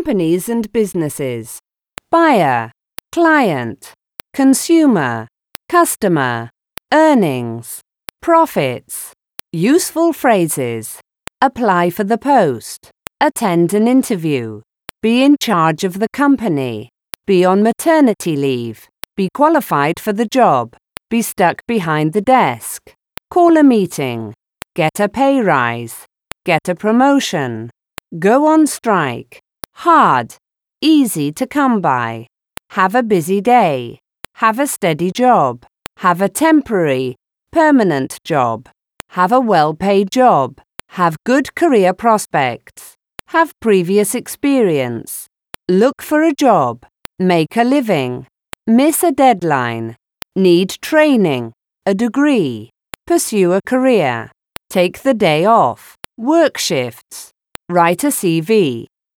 companies and businesses. Buyer, client, consumer, customer, earnings, profits. Useful phrases. Apply for the post. Attend an interview. Be in charge of the company. Be on maternity leave. Be qualified for the job. Be stuck behind the desk. Call a meeting. Get a pay rise. Get a promotion. Go on strike. Hard. Easy to come by. Have a busy day. Have a steady job. Have a temporary, permanent job. Have a well-paid job. Have good career prospects. Have previous experience. Look for a job. Make a living. Miss a deadline. Need training. A degree. Pursue a career. Take the day off. Work shifts. Write a CV.